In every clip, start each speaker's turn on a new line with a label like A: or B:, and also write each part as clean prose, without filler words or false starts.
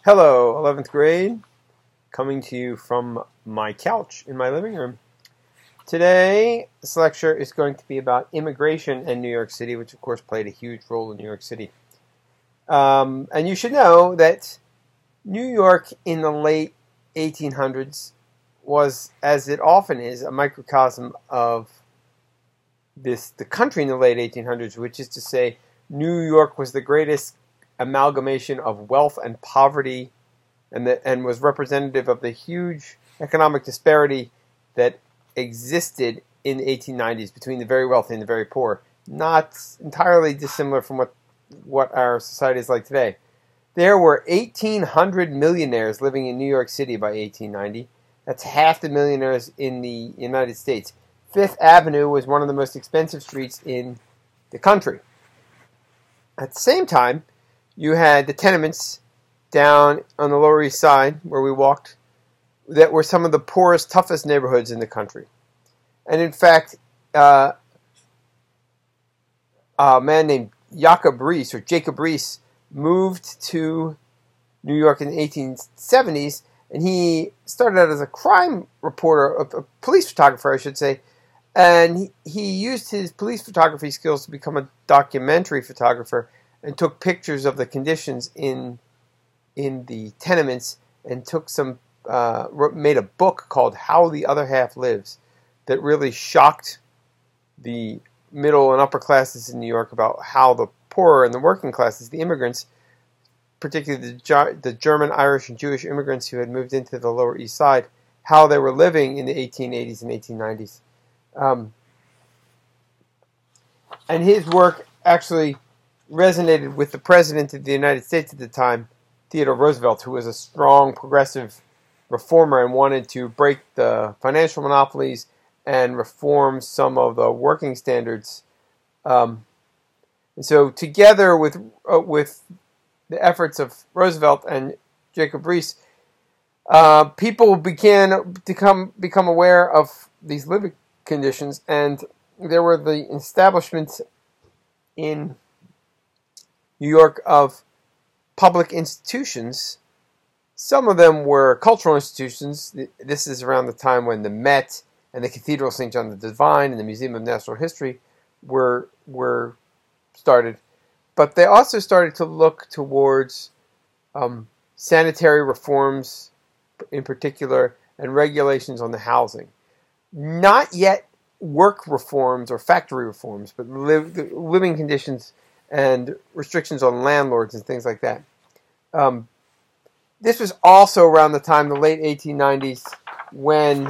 A: Hello, 11th grade, coming to you from my couch in my living room. Today, this lecture is going to be about immigration in New York City, which of course played a huge role in New York City. And you should know that New York in the late 1800s was, as it often is, a microcosm of the country in the late 1800s, which is to say New York was the greatest amalgamation of wealth and poverty and was representative of the huge economic disparity that existed in the 1890s between the very wealthy and the very poor. Not entirely dissimilar from what our society is like today. There were 1,800 millionaires living in New York City by 1890. That's half the millionaires in the United States. Fifth Avenue was one of the most expensive streets in the country. At the same time, you had the tenements down on the Lower East Side, where we walked, that were some of the poorest, toughest neighborhoods in the country. And in fact, a man named Jacob Riis moved to New York in the 1870s, and he started out as a crime reporter, a police photographer, I should say, and he used his police photography skills to become a documentary photographer and took pictures of the conditions in the tenements and made a book called How the Other Half Lives that really shocked the middle and upper classes in New York about how the poorer and the working classes, the immigrants, particularly the German, Irish, and Jewish immigrants who had moved into the Lower East Side, how they were living in the 1880s and 1890s. And his work actually resonated with the President of the United States at the time, Theodore Roosevelt, who was a strong progressive reformer and wanted to break the financial monopolies and reform some of the working standards. And so together with the efforts of Roosevelt and Jacob Riis, people began to become aware of these living conditions, and there were the establishments in New York of public institutions. Some of them were cultural institutions. This is around the time when the Met and the Cathedral of St. John the Divine and the Museum of Natural History were started. But they also started to look towards sanitary reforms in particular and regulations on the housing. Not yet work reforms or factory reforms, but living conditions and restrictions on landlords and things like that. This was also around the time, the late 1890s, when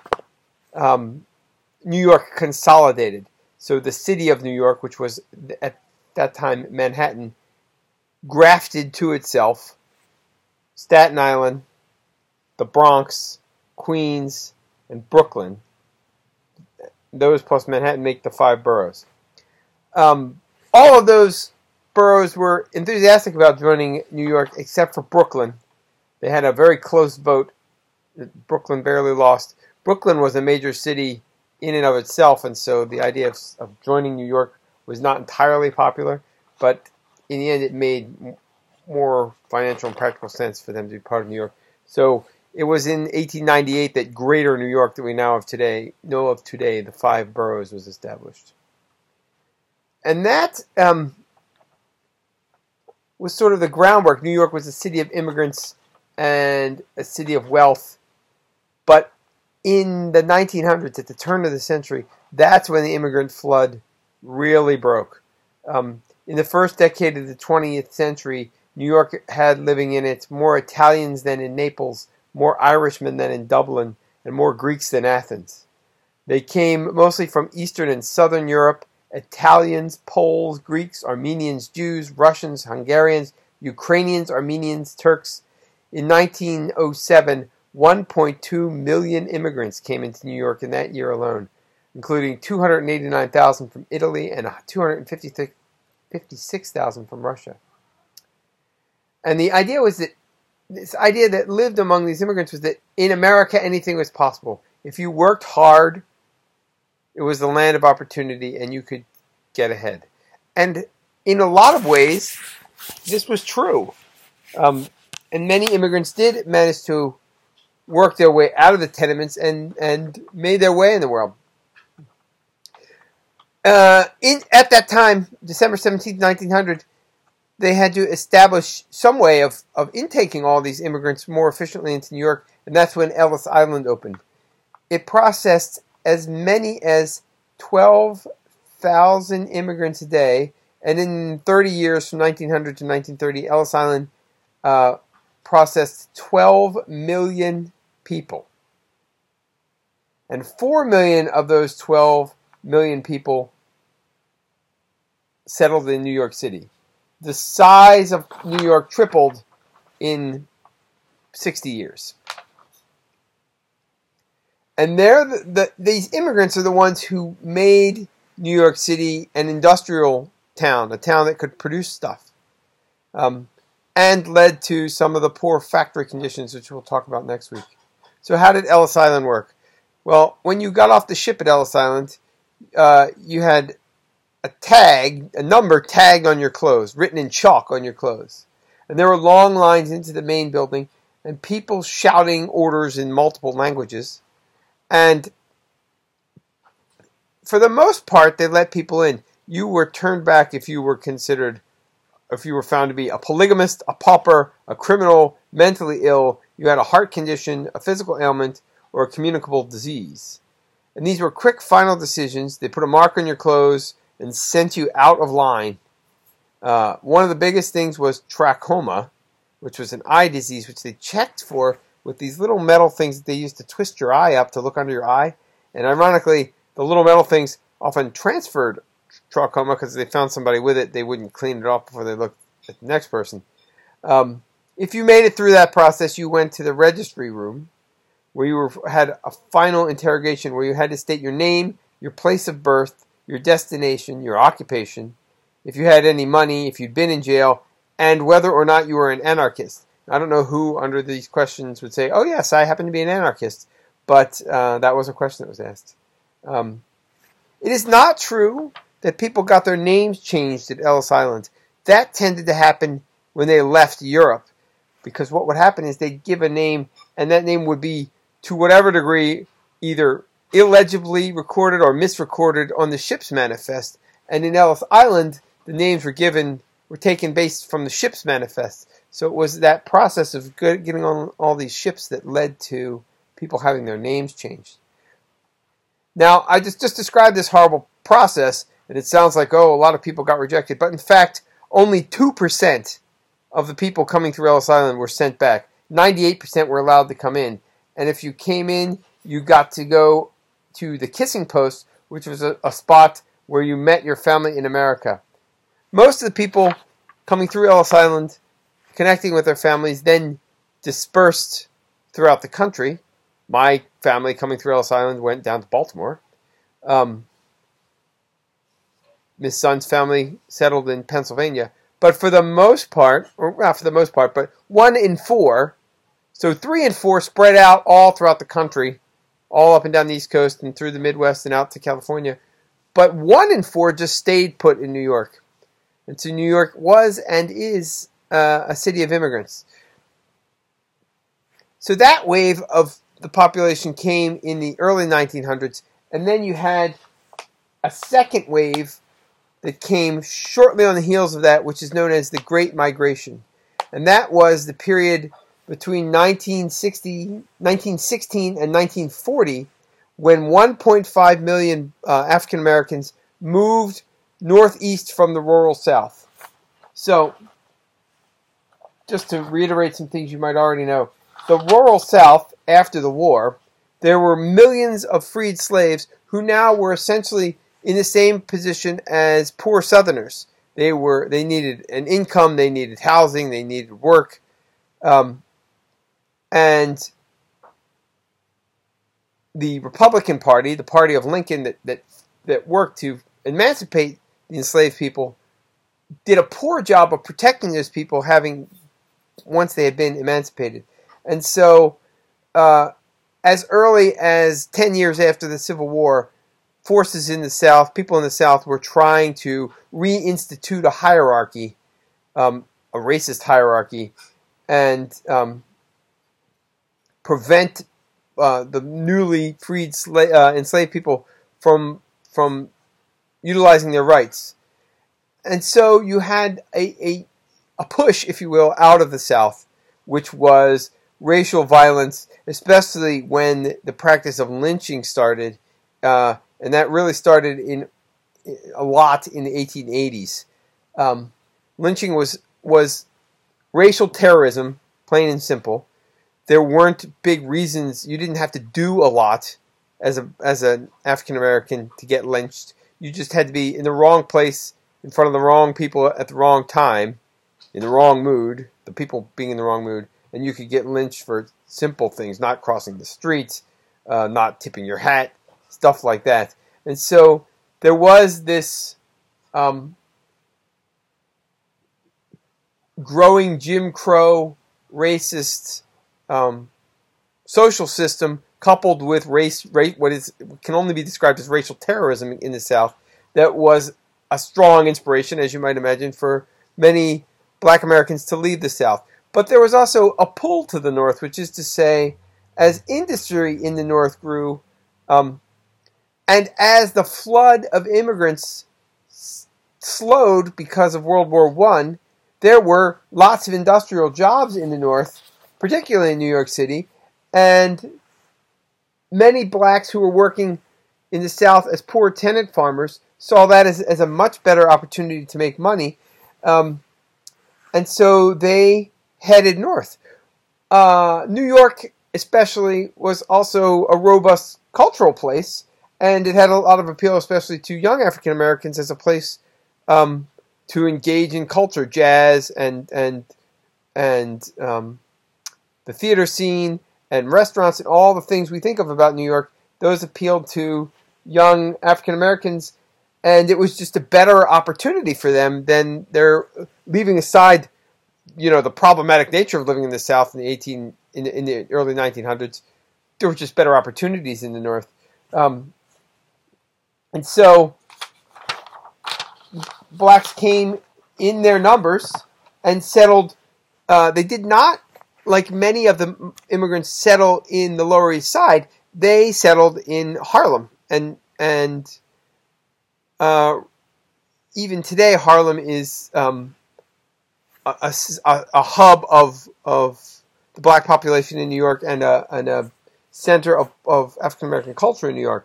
A: New York consolidated. So the city of New York, which was at that time Manhattan, grafted to itself Staten Island, the Bronx, Queens, and Brooklyn. Those plus Manhattan make the 5 boroughs. All of those boroughs were enthusiastic about joining New York, except for Brooklyn. They had a very close vote. Brooklyn barely lost. Brooklyn was a major city in and of itself, and so the idea of joining New York was not entirely popular, but in the end it made more financial and practical sense for them to be part of New York. So it was in 1898 that Greater New York that we know of today, the 5 boroughs, was established. And that was sort of the groundwork. New York was a city of immigrants and a city of wealth. But in the 1900s, at the turn of the century, that's when the immigrant flood really broke. In the first decade of the 20th century, New York had living in it more Italians than in Naples, more Irishmen than in Dublin, and more Greeks than Athens. They came mostly from Eastern and Southern Europe: Italians, Poles, Greeks, Armenians, Jews, Russians, Hungarians, Ukrainians, Armenians, Turks. In 1907, 1.2 million immigrants came into New York in that year alone, including 289,000 from Italy and 256,000 from Russia. And the idea was that this idea that lived among these immigrants was that in America anything was possible. If you worked hard, it was the land of opportunity and you could get ahead. And in a lot of ways, this was true. and many immigrants did manage to work their way out of the tenements and made their way in the world. At that time, December 17th, 1900, they had to establish some way of intaking all these immigrants more efficiently into New York, and that's when Ellis Island opened. It processed as many as 12,000 immigrants a day, and in 30 years, from 1900 to 1930, Ellis Island processed 12 million people. And 4 million of those 12 million people settled in New York City. The size of New York tripled in 60 years. And these immigrants are the ones who made New York City an industrial town, a town that could produce stuff, and led to some of the poor factory conditions, which we'll talk about next week. So how did Ellis Island work? Well, when you got off the ship at Ellis Island, you had a number tagged on your clothes, written in chalk on your clothes. And there were long lines into the main building, and people shouting orders in multiple languages. And for the most part, they let people in. You were turned back if you were found to be a polygamist, a pauper, a criminal, mentally ill, you had a heart condition, a physical ailment, or a communicable disease. And these were quick final decisions. They put a mark on your clothes and sent you out of line. One of the biggest things was trachoma, which was an eye disease, which they checked for with these little metal things that they used to twist your eye up to look under your eye. And ironically, the little metal things often transferred trachoma because they found somebody with it. They wouldn't clean it off before they looked at the next person. If you made it through that process, you went to the registry room where you had a final interrogation where you had to state your name, your place of birth, your destination, your occupation, if you had any money, if you'd been in jail, and whether or not you were an anarchist. I don't know who under these questions would say, oh yes, I happen to be an anarchist, but that was a question that was asked. It is not true that people got their names changed at Ellis Island. That tended to happen when they left Europe, because what would happen is they'd give a name, and that name would be, to whatever degree, either illegibly recorded or misrecorded on the ship's manifest. And in Ellis Island, the names were taken based from the ship's manifest. So it was that process of getting on all these ships that led to people having their names changed. Now, I just described this horrible process, and it sounds like, a lot of people got rejected. But in fact, only 2% of the people coming through Ellis Island were sent back. 98% were allowed to come in. And if you came in, you got to go to the kissing post, which was a spot where you met your family in America. Most of the people coming through Ellis Island, connecting with their families, then dispersed throughout the country. My family coming through Ellis Island went down to Baltimore. Miss Sun's family settled in Pennsylvania. But for the most part, or not for the most part, but 1 in 4, so 3 and 4 spread out all throughout the country, all up and down the East Coast and through the Midwest and out to California. But 1 in 4 just stayed put in New York. And so New York was and is a city of immigrants. So that wave of the population came in the early 1900s, and then you had a second wave that came shortly on the heels of that, which is known as the Great Migration. And that was the period between 1916 and 1940, when 1.5 million African Americans moved northeast from the rural South. So, just to reiterate some things you might already know, the rural South, after the war, there were millions of freed slaves who now were essentially in the same position as poor Southerners. They needed an income, they needed housing, they needed work, and the Republican Party, the party of Lincoln that worked to emancipate the enslaved people, did a poor job of protecting those people once they had been emancipated. And so, as early as 10 years after the Civil War, forces in the South, people in the South, were trying to reinstitute a hierarchy, a racist hierarchy, and prevent the newly freed enslaved people from utilizing their rights. And so you had a push, if you will, out of the South, which was racial violence, especially when the practice of lynching started, and that really started a lot in the 1880s. Lynching was racial terrorism, plain and simple. There weren't big reasons. You didn't have to do a lot as an African American to get lynched. You just had to be in the wrong place, in front of the wrong people at the wrong time, in the wrong mood, the people being in the wrong mood, and you could get lynched for simple things, not crossing the street, not tipping your hat, stuff like that. And so there was this growing Jim Crow racist social system coupled with what can only be described as racial terrorism in the South, that was a strong inspiration, as you might imagine, for many Black Americans to leave the South. But there was also a pull to the North, which is to say, as industry in the North grew, and as the flood of immigrants slowed because of World War I, there were lots of industrial jobs in the North, particularly in New York City, and many blacks who were working in the South as poor tenant farmers saw that as a much better opportunity to make money, and so they headed north. New York, especially, was also a robust cultural place, and it had a lot of appeal, especially to young African Americans, as a place to engage in culture, jazz, and the theater scene, and restaurants, and all the things we think of about New York. Those appealed to young African Americans, and it was just a better opportunity for them than they're leaving aside, the problematic nature of living in the South in the early 1900s. There were just better opportunities in the North, and so blacks came in their numbers and settled. They did not, like many of the immigrants, settle in the Lower East Side. They settled in Harlem, and even today, Harlem is a hub of the black population in New York, and a center of African American culture in New York.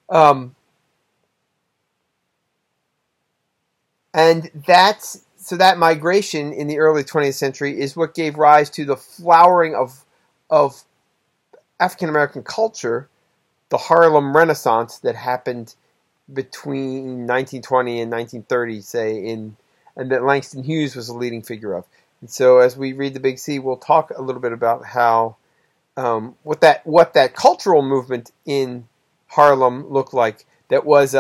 A: And that migration in the early 20th century is what gave rise to the flowering of African American culture, the Harlem Renaissance that happened between 1920 and 1930, and that Langston Hughes was a leading figure of. And so, as we read the Big C, we'll talk a little bit about how what that cultural movement in Harlem looked like. That was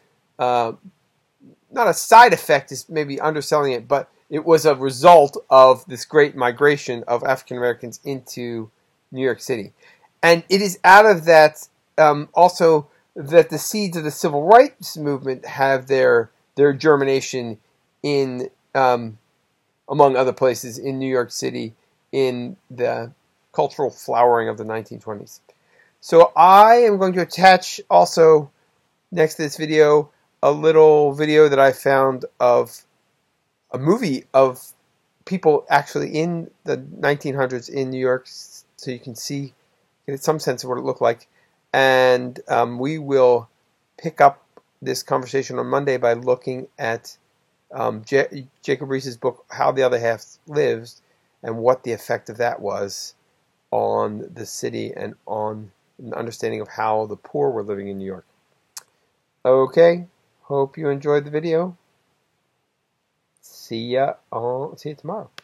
A: not a side effect, is maybe underselling it, but it was a result of this great migration of African Americans into New York City. And it is out of that also that the seeds of the civil rights movement have their germination in, among other places, in New York City, in the cultural flowering of the 1920s. So I am going to attach also, next to this video, a little video that I found of a movie of people actually in the 1900s in New York, so you can get some sense of what it looked like. And we will pick up this conversation on Monday by looking at Jacob Riis's book, How the Other Half Lives, and what the effect of that was on the city and on an understanding of how the poor were living in New York. Okay, hope you enjoyed the video. See you tomorrow.